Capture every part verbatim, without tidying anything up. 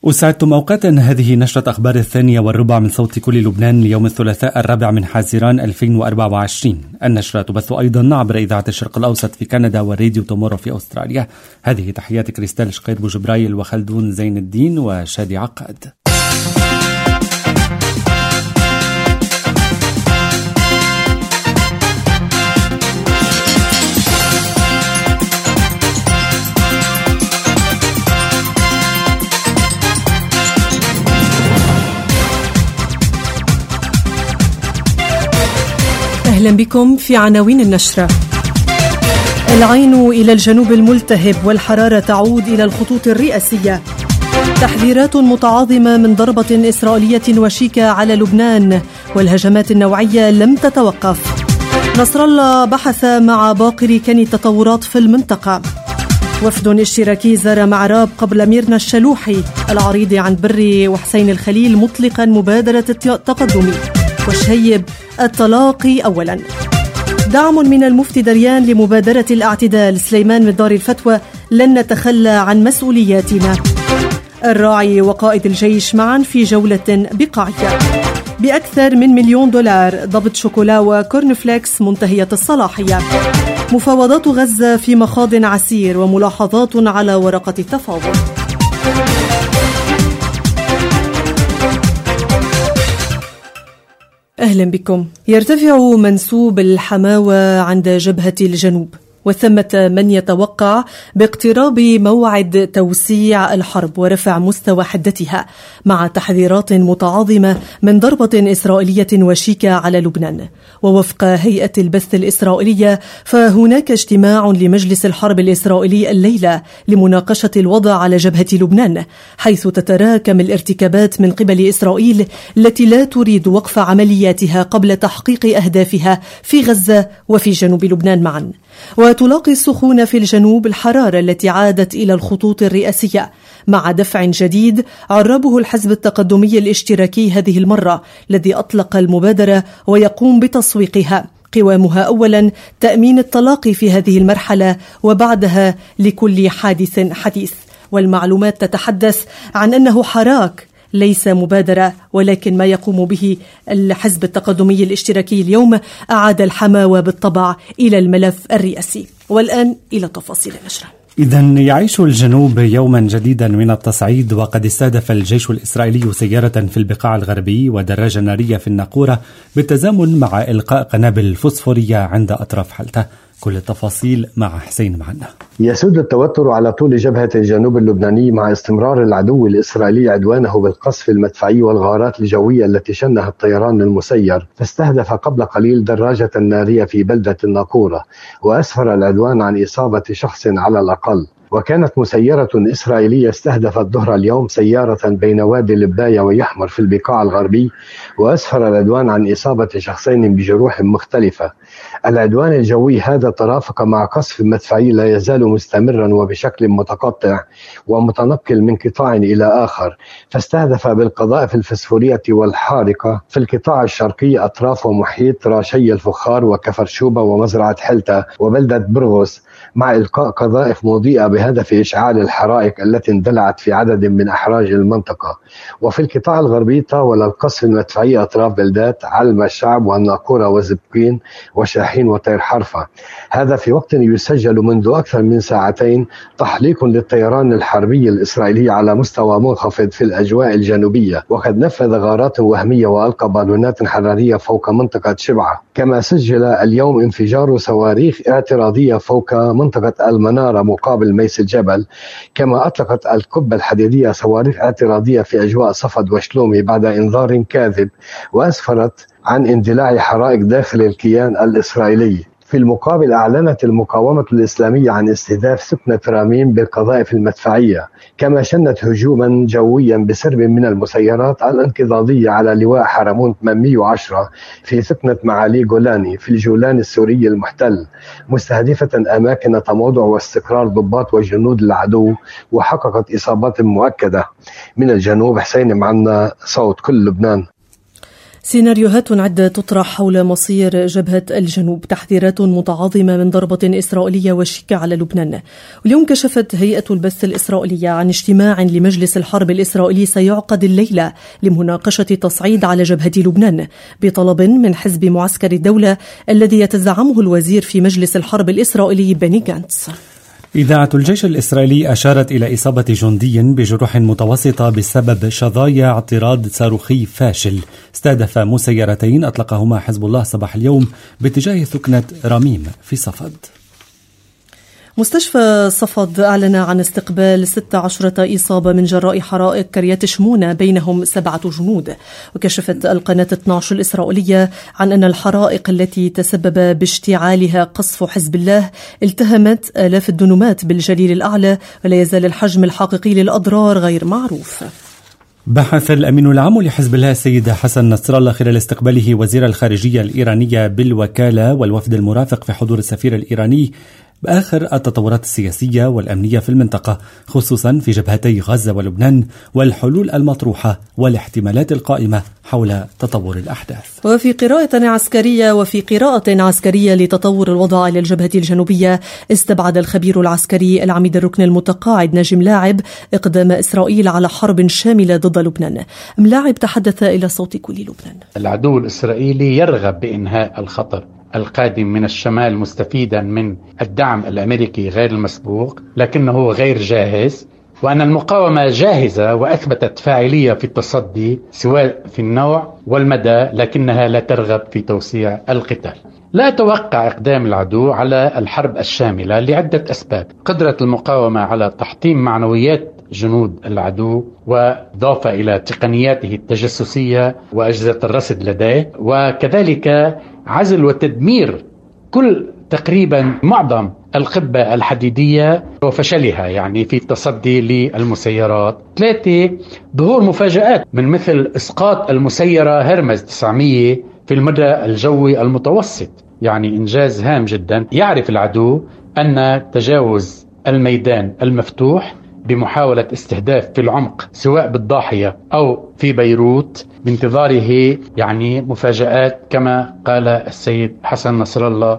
أسعدتم أوقاتا. هذه نشرة أخبار الثانية والربع من صوت كل لبنان ليوم الثلاثاء الرابع من حزيران ألفين وأربعة وعشرين. النشرة تبث أيضا عبر إذاعة الشرق الأوسط في كندا وراديو تومورو في أستراليا. هذه تحيات كريستال شقير بوجبرايل وخلدون زين الدين وشادي عقاد. أهلا بكم في عناوين النشرة. العين إلى الجنوب الملتهب والحرارة تعود إلى الخطوط الرئاسية. تحذيرات متعاظمة من ضربة إسرائيلية وشيكة على لبنان، والهجمات النوعية لم تتوقف. نصر الله بحث مع باقر كان التطورات في المنطقة. وفد اشتراكي زار معراب قبل ميرنا الشلوحي العريض عن بري وحسين الخليل مطلقا مبادرة التقدم. وشهيب الطلاق أولا. دعم من المفتي دريان لمبادرة الاعتدال. سليمان من دار الفتوى: لن نتخلى عن مسؤولياتنا. الراعي وقائد الجيش معا في جولة بقاعية. بأكثر من مليون دولار ضبط شوكولا وكورنفليكس منتهية الصلاحية. مفاوضات غزة في مخاض عسير وملاحظات على ورقة التفاوض. أهلا بكم. يرتفع منسوب الحماوة عند جبهة الجنوب، وثمة من يتوقع باقتراب موعد توسيع الحرب ورفع مستوى حدتها، مع تحذيرات متعاظمة من ضربة إسرائيلية وشيكة على لبنان. ووفق هيئة البث الإسرائيلية فهناك اجتماع لمجلس الحرب الإسرائيلي الليلة لمناقشة الوضع على جبهة لبنان، حيث تتراكم الارتكابات من قبل إسرائيل التي لا تريد وقف عملياتها قبل تحقيق أهدافها في غزة وفي جنوب لبنان معا. وتلاقي السخونة في الجنوب الحرارة التي عادت إلى الخطوط الرئاسية، مع دفع جديد عربه الحزب التقدمي الاشتراكي هذه المرة، الذي أطلق المبادرة ويقوم بتسويقها. قوامها أولا تأمين الطلاق في هذه المرحلة، وبعدها لكل حادث حديث. والمعلومات تتحدث عن أنه حراك ليس مبادرة، ولكن ما يقوم به الحزب التقدمي الاشتراكي اليوم أعاد الحماوة بالطبع إلى الملف الرئاسي. والآن إلى تفاصيل النشرة. إذن يعيش الجنوب يوما جديدا من التصعيد، وقد استهدف الجيش الإسرائيلي سيارة في البقاع الغربي ودراجة نارية في الناقورة بالتزامن مع إلقاء قنابل فوسفورية عند أطراف حلتة. كل التفاصيل مع حسين معنا. يسود التوتر على طول جبهة الجنوب اللبناني مع استمرار العدو الإسرائيلي عدوانه بالقصف المدفعي والغارات الجوية التي شنها الطيران المسير، فاستهدف قبل قليل دراجة نارية في بلدة الناقورة، وأسفر العدوان عن إصابة شخص على الأقل. وكانت مسيرة إسرائيلية استهدفت ظهر اليوم سيارة بين وادي لباية ويحمر في البقاع الغربي، وأسفر العدوان عن إصابة شخصين بجروح مختلفة. العدوان الجوي هذا ترافق مع قصف مدفعي لا يزال مستمرا وبشكل متقطع ومتنقل من قطاع إلى آخر، فاستهدف بالقذائف الفسفورية والحارقة في القطاع الشرقي أطراف ومحيط راشي الفخار وكفرشوبة ومزرعة حلتة وبلدة برغوث، مع إلقاء قذائف مضيئة بهدف إشعال الحرائق التي اندلعت في عدد من أحراج المنطقة. وفي القطاع الغربي طاول القصف المدفعي أطراف بلدات علم الشعب والناقورة وزبقين وشاحين وطير حرفة، هذا في وقت يسجل منذ أكثر من ساعتين تحليق للطيران الحربي الإسرائيلي على مستوى منخفض في الأجواء الجنوبية، وقد نفذ غارات وهمية وألقى بالونات حرارية فوق منطقة شبعة. كما سجل اليوم انفجار صواريخ اعتراضية فوق منطقة المنارة مقابل ميس الجبل، كما أطلقت القبة الحديدية صواريخ اعتراضية في أجواء صفد وشلومي بعد إنذار كاذب، وأسفرت عن اندلاع حرائق داخل الكيان الإسرائيلي. في المقابل أعلنت المقاومة الإسلامية عن استهداف سكنة رامين بالقذائف المدفعية، كما شنت هجوما جويا بسرب من المسيرات الانقضاضية على لواء حرمون ثمانمئة وعشرة في سكنة معالي جولاني في الجولان السوري المحتل، مستهدفة أماكن تموضع واستقرار ضباط وجنود العدو، وحققت إصابات مؤكدة. من الجنوب حسين معنا، صوت كل لبنان. سيناريوهات عدة تطرح حول مصير جبهة الجنوب، تحذيرات متعاظمة من ضربة إسرائيلية وشيكة على لبنان. واليوم كشفت هيئة البث الإسرائيلية عن اجتماع لمجلس الحرب الإسرائيلي سيعقد الليلة لمناقشة تصعيد على جبهة لبنان بطلب من حزب معسكر الدولة الذي يتزعمه الوزير في مجلس الحرب الإسرائيلي بني غانتس. إذاعة الجيش الإسرائيلي أشارت إلى إصابة جندي بجروح متوسطة بسبب شظايا اعتراض صاروخي فاشل استهدف مسيرتين أطلقهما حزب الله صباح اليوم باتجاه ثكنة رميم في صفد. مستشفى صفد أعلن عن استقبال ستة عشرة إصابة من جراء حرائق كريات شمونة بينهم سبعة جنود. وكشفت القناة اثنتي عشرة الإسرائيلية عن أن الحرائق التي تسبب باشتعالها قصف حزب الله التهمت آلاف الدنومات بالجليل الأعلى، ولا يزال الحجم الحقيقي للأضرار غير معروف. بحث الأمين العام لحزب الله السيد حسن نصر الله خلال استقباله وزير الخارجية الإيرانية بالوكالة والوفد المرافق في حضور السفير الإيراني بآخر التطورات السياسية والأمنية في المنطقة، خصوصا في جبهتي غزة ولبنان، والحلول المطروحة والاحتمالات القائمة حول تطور الأحداث. وفي قراءة عسكرية وفي قراءة عسكرية لتطور الوضع على الجبهة الجنوبية، استبعد الخبير العسكري العميد الركن المتقاعد نجم لاعب إقدام إسرائيل على حرب شاملة ضد لبنان. ملاعب تحدث إلى صوت كل لبنان. العدو الإسرائيلي يرغب بإنهاء الخطر القادم من الشمال مستفيدا من الدعم الأمريكي غير المسبوق، لكنه غير جاهز، وأن المقاومة جاهزة وأثبتت فاعلية في التصدي سواء في النوع والمدى، لكنها لا ترغب في توسيع القتال. لا أتوقع إقدام العدو على الحرب الشاملة لعدة أسباب: قدرة المقاومة على تحطيم معنويات جنود العدو، وإضافة إلى تقنياته التجسسية وأجهزة الرصد لديه، وكذلك عزل وتدمير كل تقريبا معظم القبة الحديدية وفشلها يعني في التصدي للمسيرات. ثلاثة، ظهور مفاجآت من مثل إسقاط المسيرة هرمز تسعمية في المدى الجوي المتوسط، يعني إنجاز هام جدا. يعرف العدو أن تجاوز الميدان المفتوح بمحاولة استهداف في العمق سواء بالضاحية أو في بيروت بانتظاره يعني مفاجآت كما قال السيد حسن نصر الله.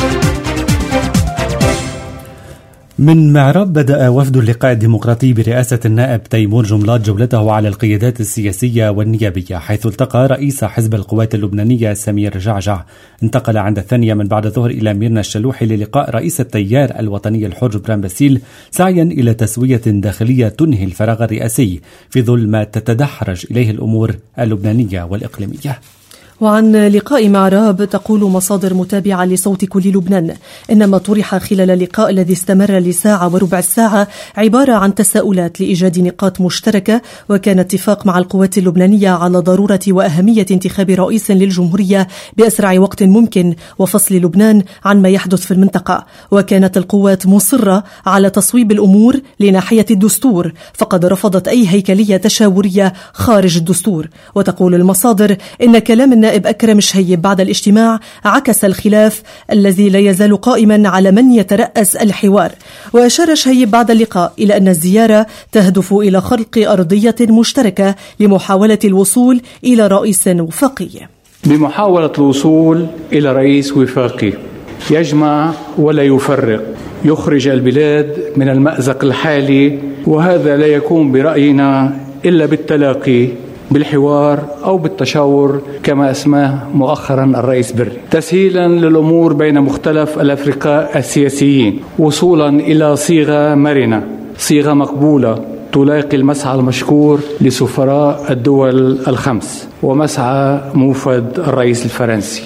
من معرب بدأ وفد اللقاء الديمقراطي برئاسة النائب تيمور جملات جولته على القيادات السياسية والنيابية، حيث التقى رئيس حزب القوات اللبنانية سمير جعجع. انتقل عند الثانية من بعد الظهر إلى ميرنا الشلوحي للقاء رئيس التيار الوطني الحر جبران باسيل، سعيا إلى تسوية داخلية تنهي الفراغ الرئاسي في ظل ما تتدحرج إليه الأمور اللبنانية والإقليمية. وعن لقاء معراب تقول مصادر متابعة لصوت كل لبنان إن ما طرح خلال اللقاء الذي استمر لساعة وربع الساعة عبارة عن تساؤلات لإيجاد نقاط مشتركة، وكان اتفاق مع القوات اللبنانية على ضرورة وأهمية انتخاب رئيس للجمهورية بأسرع وقت ممكن وفصل لبنان عن ما يحدث في المنطقة. وكانت القوات مصرة على تصويب الأمور لناحية الدستور، فقد رفضت أي هيكلية تشاورية خارج الدستور. وتقول المصادر إن كلام النائب أكرم شهيب بعد الاجتماع عكس الخلاف الذي لا يزال قائما على من يترأس الحوار. وأشار شهيب بعد اللقاء إلى أن الزيارة تهدف إلى خلق أرضية مشتركة لمحاولة الوصول إلى رئيس وفاقي. بمحاولة الوصول إلى رئيس وفاقي يجمع ولا يفرق، يخرج البلاد من المأزق الحالي، وهذا لا يكون برأينا إلا بالتلاقي بالحوار أو بالتشاور كما اسماه مؤخرا الرئيس بري، تسهيلا للأمور بين مختلف الأفرقاء السياسيين، وصولا إلى صيغة مرنة، صيغة مقبولة تلاقي المسعى المشكور لسفراء الدول الخمس ومسعى موفد الرئيس الفرنسي.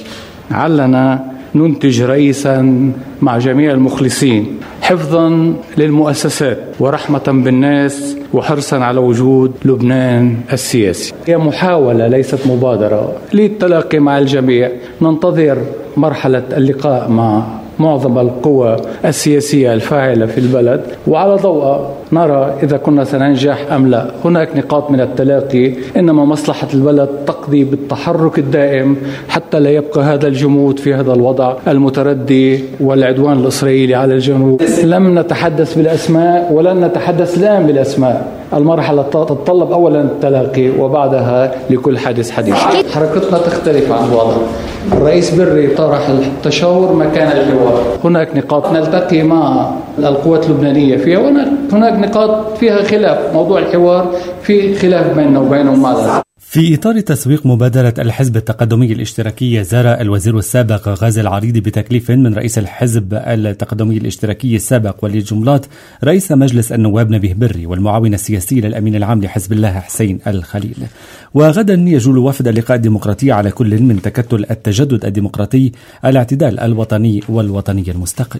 علنا ننتج رئيسا مع جميع المخلصين، حفظا للمؤسسات ورحمة بالناس وحرصا على وجود لبنان السياسي. هي محاولة ليست مبادرة للتلاقي مع الجميع. ننتظر مرحلة اللقاء مع معظم القوى السياسية الفاعلة في البلد، وعلى ضوء نرى إذا كنا سننجح أم لا. هناك نقاط من التلاقي، إنما مصلحة البلد تقضي بالتحرك الدائم حتى لا يبقى هذا الجمود في هذا الوضع المتردي والعدوان الإسرائيلي على الجنوب. لم نتحدث بالأسماء ولن نتحدث الآن بالأسماء. المرحلة تتطلب أولا التلاقي وبعدها لكل حادث حديث. حركتنا تختلف عن بعضها. الرئيس بري طرح التشاور مكان الحوار. هناك نقاط نلتقي مع القوات اللبنانية فيها، وهناك نقاط فيها خلاف. موضوع الحوار في خلاف بيننا وبينهم مع. في إطار تسويق مبادرة الحزب التقدمي الاشتراكي، زار الوزير السابق غازي العريضي بتكليف من رئيس الحزب التقدمي الاشتراكي السابق وليد جملات رئيس مجلس النواب نبيه بري والمعاون السياسي للأمين العام لحزب الله حسين الخليل. وغدا يجول وفد اللقاء الديمقراطي على كل من تكتل التجدد الديمقراطي، الاعتدال الوطني والوطني المستقل.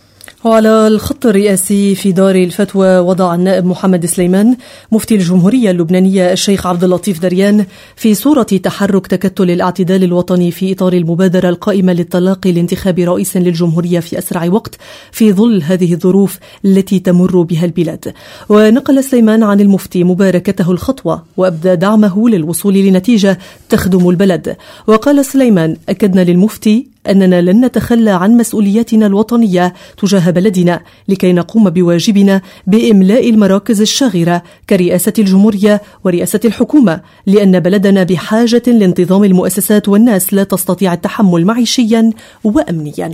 وعلى الخط الرئاسي في دار الفتوى وضع النائب محمد سليمان مفتي الجمهورية اللبنانية الشيخ عبد اللطيف دريان في صورة تحرك تكتل الاعتدال الوطني في إطار المبادرة القائمة للتلاقي لانتخاب رئيس للجمهورية في أسرع وقت في ظل هذه الظروف التي تمر بها البلاد. ونقل سليمان عن المفتي مباركته الخطوة وأبدى دعمه للوصول لنتيجة تخدم البلد. وقال سليمان: أكدنا للمفتي أننا لن نتخلى عن مسؤولياتنا الوطنية تجاه بلدنا لكي نقوم بواجبنا بإملاء المراكز الشاغرة كرئاسة الجمهورية ورئاسة الحكومة، لأن بلدنا بحاجة لانتظام المؤسسات والناس لا تستطيع التحمل معيشيا وأمنيا.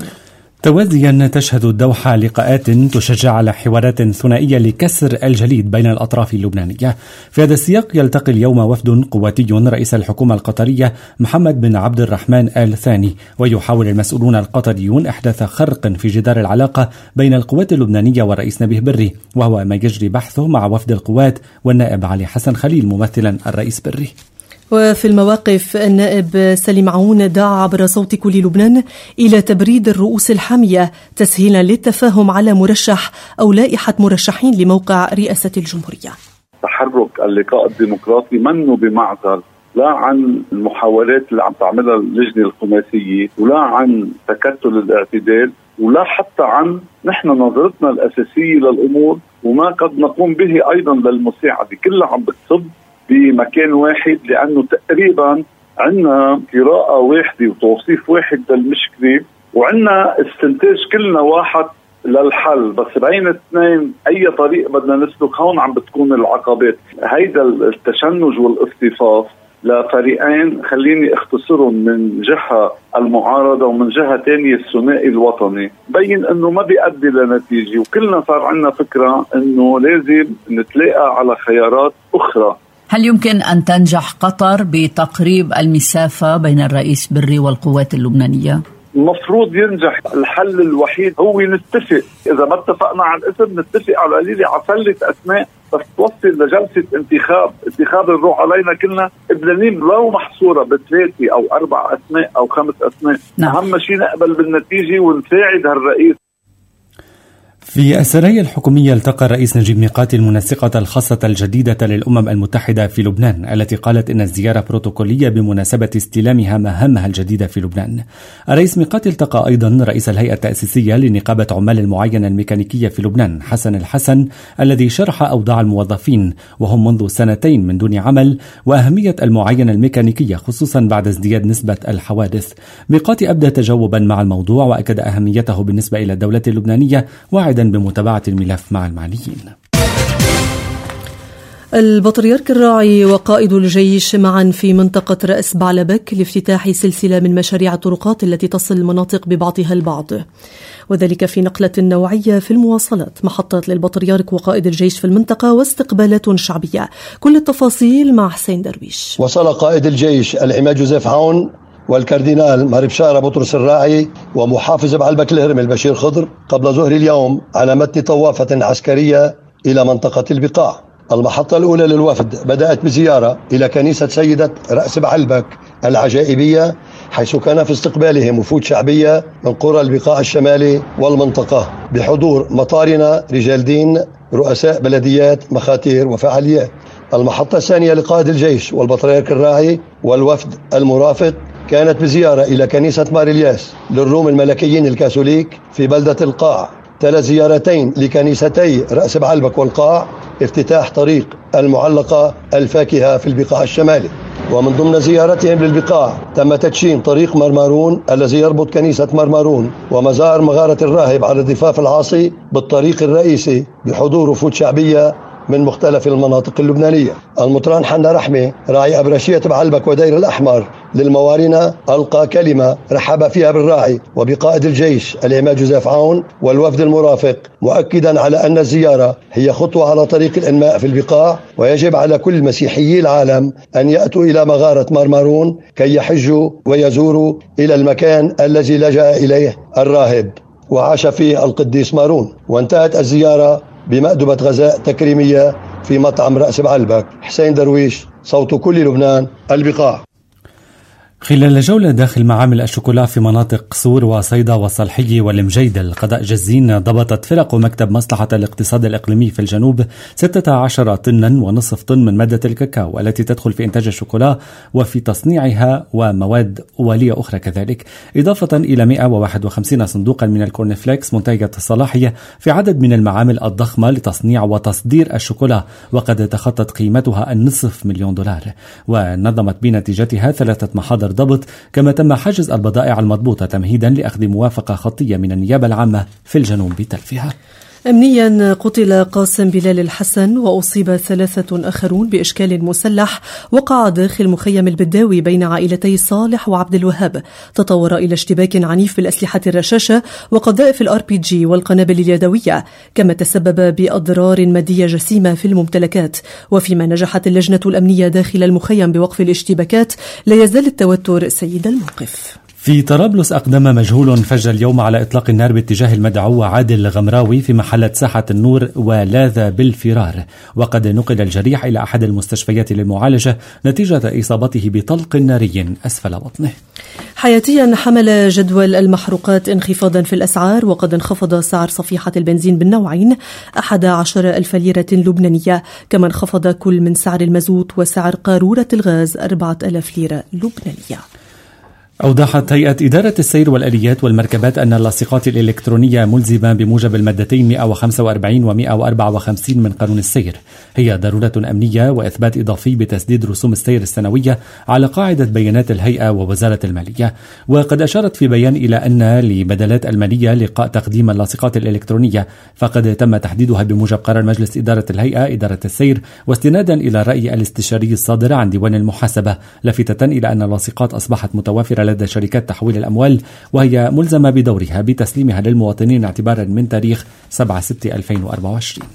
توازيا تشهد الدوحة لقاءات تشجع على حوارات ثنائية لكسر الجليد بين الأطراف اللبنانية. في هذا السياق يلتقي اليوم وفد قواتي رئيس الحكومة القطرية محمد بن عبد الرحمن آل ثاني، ويحاول المسؤولون القطريون إحداث خرق في جدار العلاقة بين القوات اللبنانية والرئيس نبيه بري، وهو ما يجري بحثه مع وفد القوات والنائب علي حسن خليل ممثلا الرئيس بري. وفي المواقف النائب سليم عون دعا عبر صوت كل لبنان إلى تبريد الرؤوس الحامية تسهيلا للتفاهم على مرشح أو لائحة مرشحين لموقع رئاسة الجمهورية. تحرك اللقاء الديمقراطي منه بمعزل لا عن المحاولات اللي عم تعملها اللجنة الخماسية، ولا عن تكتل الاعتدال، ولا حتى عن نحن نظرتنا الأساسية للأمور وما قد نقوم به أيضا للمساعدة. كلها عم بتصب بمكان واحد، لأنه تقريبا عندنا قراءة واحدة وتوصيف واحد للمشكلة، وعندنا استنتاج كلنا واحد للحل، بس بين اثنين أي طريق بدنا نسلك هون عم بتكون العقبات. هيدا التشنج والاصطفاف لفريقين خليني اختصرهم، من جهة المعارضة ومن جهة تانية الثنائي الوطني، بين انه ما بيؤدي لنتيجة، وكلنا صار عندنا فكرة انه لازم نتلاقى على خيارات اخرى. هل يمكن أن تنجح قطر بتقريب المسافة بين الرئيس بري والقوات اللبنانية؟ المفروض ينجح. الحل الوحيد هو نتفق، إذا ما اتفقنا على الاسم نتفق على قليل على سلة أسماء بس توصل لجلسة انتخاب انتخاب الروح علينا كلنا إبلانين، لو محصورة بثلاثة أو أربع أسماء أو خمس أسماء. نعم. أهم شيء نقبل بالنتيجة ونساعد هالرئيس. في السرايا الحكومية التقى الرئيس نجيب ميقاتي المنسقة الخاصة الجديدة للأمم المتحدة في لبنان، التي قالت إن الزيارة بروتوكولية بمناسبة استلامها مهامها الجديدة في لبنان. الرئيس ميقاتي التقى أيضا رئيس الهيئة التأسيسية لنقابة عمال المعاينة الميكانيكية في لبنان حسن الحسن، الذي شرح أوضاع الموظفين وهم منذ سنتين من دون عمل وأهمية المعاينة الميكانيكية خصوصا بعد ازدياد نسبة الحوادث. ميقاتي أبدى تجاوبا مع الموضوع وأكد أهميته بالنسبة إلى الدولة اللبنانية، واعدا بمتابعة الملف مع المعنيين. البطريرك الراعي وقائد الجيش معا في منطقة رأس بعلبك لافتتاح سلسلة من مشاريع الطرقات التي تصل المناطق ببعضها البعض، وذلك في نقلة نوعية في المواصلات، محطات للبطريرك وقائد الجيش في المنطقة واستقبالات شعبية. كل التفاصيل مع حسين درويش. وصل قائد الجيش العماد جوزيف عون والكاردينال ماري بشارة بطرس الراعي ومحافظ بعلبك الهرم البشير خضر قبل ظهر اليوم على متن طوافة عسكرية إلى منطقة البقاع. المحطة الأولى للوفد بدأت بزيارة إلى كنيسة سيدة رأس بعلبك العجائبية، حيث كان في استقبالهم وفود شعبية من قرى البقاع الشمالي والمنطقة بحضور مطارنا، رجال دين، رؤساء بلديات، مخاتير وفعاليات. المحطة الثانية لقائد الجيش والبطريرك الراعي والوفد المرافق كانت بزيارة إلى كنيسة مار الياس للروم الملكيين الكاثوليك في بلدة القاع، تلا زيارتين لكنيستي رأس بعلبك والقاع، افتتاح طريق المعلقة الفاكهة في البقاع الشمالي. ومن ضمن زيارتهم للبقاع تم تدشين طريق مرمارون الذي يربط كنيسة مرمارون ومزار مغارة الراهب على الضفاف العاصي بالطريق الرئيسي بحضور وفود شعبية من مختلف المناطق اللبنانية. المطران حنا رحمة راعي أبرشية بعلبك ودير الأحمر للموارنة ألقى كلمة رحب فيها بالراعي وبقائد الجيش العماد جوزيف عون والوفد المرافق، مؤكدا على أن الزيارة هي خطوة على طريق الإنماء في البقاع، ويجب على كل مسيحيي العالم أن يأتوا إلى مغارة مارمارون كي يحجوا ويزوروا إلى المكان الذي لجأ إليه الراهب وعاش فيه القديس مارون. وانتهت الزيارة بمأدبة غذاء تكريمية في مطعم رأس بعلبك. حسين درويش، صوت كل لبنان، البقاع. خلال جولة داخل معامل الشوكولا في مناطق قصور وصيدا والصالحية والمجيدة، القضاء جزين ضبطت فرق مكتب مصلحة الاقتصاد الإقليمي في الجنوب ستة عشر طنا ونصف طن من مادة الكاكاو التي تدخل في إنتاج الشوكولا وفي تصنيعها ومواد أولية أخرى كذلك، إضافة إلى مئة وواحد وخمسين صندوقا من الكورنفليكس منتهية الصلاحية في عدد من المعامل الضخمة لتصنيع وتصدير الشوكولا، وقد تخطت قيمتها النصف مليون دولار، ونظمت بنتيجتها ثلاثة محاضر ضبط، كما تم حجز البضائع المضبوطة تمهيدا لأخذ موافقة خطية من النيابة العامة في الجنوب بتلفها. أمنيا قتل قاسم بلال الحسن وأصيب ثلاثة آخرون بإشكال مسلح وقع داخل مخيم البداوي بين عائلتي صالح وعبد الوهاب، تطور إلى اشتباك عنيف بالأسلحة الرشاشة وقذائف الار بي جي والقنابل اليدوية، كما تسبب بأضرار مادية جسيمة في الممتلكات. وفيما نجحت اللجنة الأمنية داخل المخيم بوقف الاشتباكات، لا يزال التوتر سيد الموقف. في طرابلس أقدم مجهول فج اليوم على إطلاق النار باتجاه المدعو عادل غمراوي في محلة ساحة النور ولاذ بالفرار، وقد نقل الجريح إلى أحد المستشفيات للمعالجة نتيجة إصابته بطلق ناري أسفل بطنه. حياتيا حمل جدول المحروقات انخفاضا في الأسعار، وقد انخفض سعر صفيحة البنزين بالنوعين أحد عشر ألف ليرة لبنانية، كما انخفض كل من سعر المازوت وسعر قارورة الغاز أربعة آلاف ليرة لبنانية. أوضحت هيئة إدارة السير والآليات والمركبات أن اللاصقات الإلكترونية ملزمة بموجب المادتين مئة وخمسة وأربعين و مئة وأربعة وخمسين من قانون السير. هي ضرورة أمنية وإثبات إضافي بتسديد رسوم السير السنوية على قاعدة بيانات الهيئة ووزارة المالية. وقد أشارت في بيان إلى أن لبدلات المالية لقاء تقديم اللاصقات الإلكترونية فقد تم تحديدها بموجب قرار مجلس إدارة الهيئة إدارة السير، واستنادا إلى الرأي الاستشاري الصادر عن ديوان المحاسبة، لافتة إلى أن اللاصقات أصبحت متوافرة لدى شركات تحويل الأموال، وهي ملزمة بدورها بتسليمها للمواطنين اعتبارا من تاريخ سبعة ستة ألفين وأربعة وعشرين.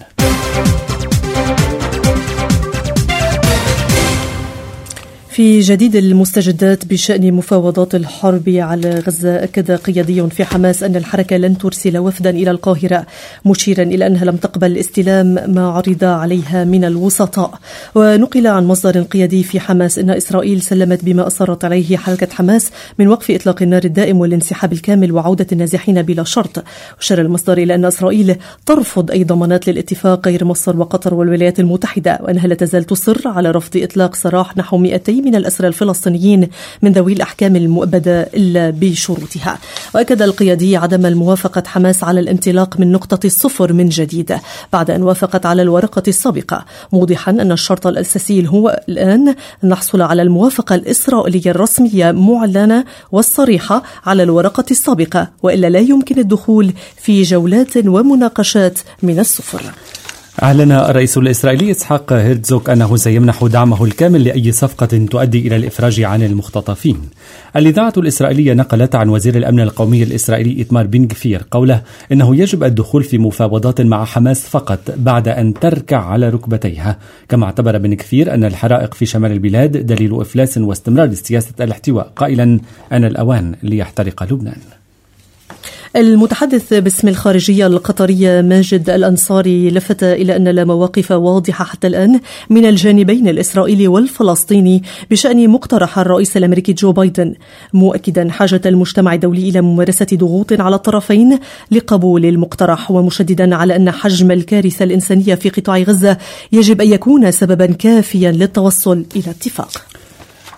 في جديد المستجدات بشأن مفاوضات الحرب على غزة، أكد قيادي في حماس أن الحركة لن ترسل وفدا إلى القاهرة، مشيرا إلى أنها لم تقبل استلام ما عرض عليها من الوسطاء. ونقل عن مصدر قيادي في حماس أن إسرائيل سلمت بما أصرت عليه حركة حماس من وقف إطلاق النار الدائم والانسحاب الكامل وعودة النازحين بلا شرط. أشار المصدر إلى أن إسرائيل ترفض أي ضمانات للاتفاق غير مصر وقطر والولايات المتحدة، وأنها لا تزال تصر على رفض إطلاق سراح نحو مئتين من الأسرى الفلسطينيين من ذوي الأحكام المؤبدة إلا بشروطها. وأكد القيادي عدم الموافقة حماس على الانطلاق من نقطة الصفر من جديد بعد أن وافقت على الورقة السابقة، موضحا أن الشرط الأساسي هو الآن أن نحصل على الموافقة الإسرائيلية الرسمية معلنة والصريحة على الورقة السابقة، وإلا لا يمكن الدخول في جولات ومناقشات من الصفر. أعلن الرئيس الإسرائيلي إسحاق هيرتزوغ أنه سيمنح دعمه الكامل لأي صفقة تؤدي إلى الإفراج عن المختطفين. الإذاعة الإسرائيلية نقلت عن وزير الأمن القومي الإسرائيلي إيتمار بن غفير قوله إنه يجب الدخول في مفاوضات مع حماس فقط بعد أن تركع على ركبتيها. كما اعتبر بن غفير أن الحرائق في شمال البلاد دليل إفلاس واستمرار سياسة الاحتواء، قائلا أن الأوان ليحترق لبنان. المتحدث باسم الخارجية القطرية ماجد الأنصاري لفت إلى أن لا مواقف واضحة حتى الآن من الجانبين الإسرائيلي والفلسطيني بشأن مقترح الرئيس الأمريكي جو بايدن، مؤكدا حاجة المجتمع الدولي إلى ممارسة ضغوط على الطرفين لقبول المقترح، ومشددا على أن حجم الكارثة الإنسانية في قطاع غزة يجب أن يكون سببا كافيا للتوصل إلى اتفاق.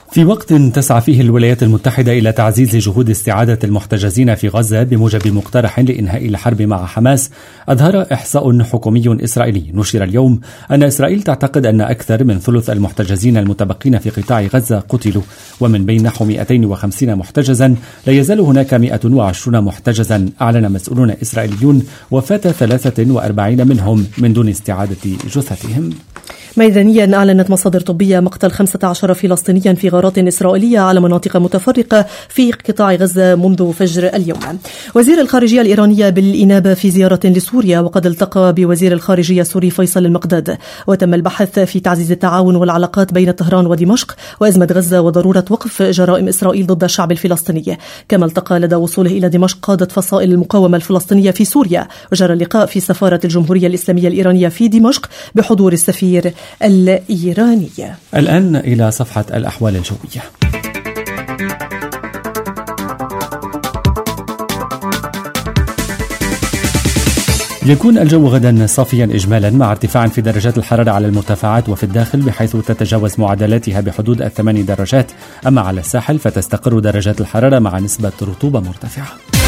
في وقت تسعى فيه الولايات المتحدة إلى تعزيز جهود استعادة المحتجزين في غزة بموجب مقترح لإنهاء الحرب مع حماس، أظهر إحصاء حكومي إسرائيلي نشر اليوم أن إسرائيل تعتقد أن أكثر من ثلث المحتجزين المتبقين في قطاع غزة قتلوا، ومن بين نحو مئتين وخمسين محتجزا لا يزال هناك مئة وعشرين محتجزا. أعلن مسؤولون إسرائيليون وفاة ثلاثة وأربعين منهم من دون استعادة جثثهم. ميدانيا أعلنت مصادر طبية مقتل خمسة عشر فلسطينيا في غارات إسرائيلية على مناطق متفرقة في قطاع غزة منذ فجر اليوم. وزير الخارجية الإيرانية بالإنابة في زيارة لسوريا، وقد التقى بوزير الخارجية السوري فيصل المقداد، وتم البحث في تعزيز التعاون والعلاقات بين طهران ودمشق وأزمة غزة وضرورة وقف جرائم إسرائيل ضد الشعب الفلسطيني. كما التقى لدى وصوله إلى دمشق قادة فصائل المقاومة الفلسطينية في سوريا، وجرى اللقاء في سفارة الجمهورية الإسلامية الإيرانية في دمشق بحضور السفير الإيرانية. الآن إلى صفحة الأحوال الجوية. يكون الجو غدا صافيا إجمالا مع ارتفاع في درجات الحرارة على المرتفعات وفي الداخل بحيث تتجاوز معدلاتها بحدود الثمان درجات، أما على الساحل فتستقر درجات الحرارة مع نسبة رطوبة مرتفعة.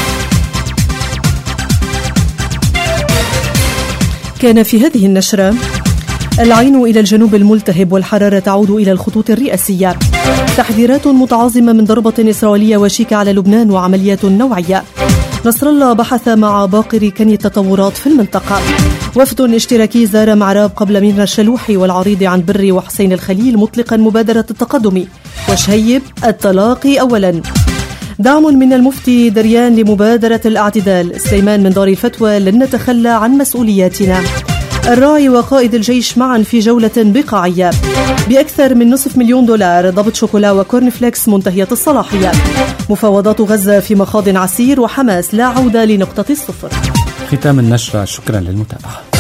كان في هذه النشرة: العين إلى الجنوب الملتهب والحرارة تعود إلى الخطوط الرئاسية. تحذيرات متعاظمة من ضربة إسرائيلية وشيكة على لبنان وعمليات نوعية. نصر الله بحث مع باقر كني التطورات في المنطقة. وفد اشتراكي زار معراب قبل منى الشلوحي والعريض عن بري وحسين الخليل مطلقا مبادرة التقدم. وشهيب التلاقي أولا. دعم من المفتي دريان لمبادرة الاعتدال. سليمان من دار الفتوى: لن نتخلى عن مسؤولياتنا. الراعي وقائد الجيش معا في جولة بقاعية. بأكثر من نصف مليون دولار ضبط شوكولا وكورن فليكس منتهية الصلاحية. مفاوضات غزة في مخاض عسير، وحماس لا عودة لنقطة الصفر. ختام النشرة، شكرا للمتابعة.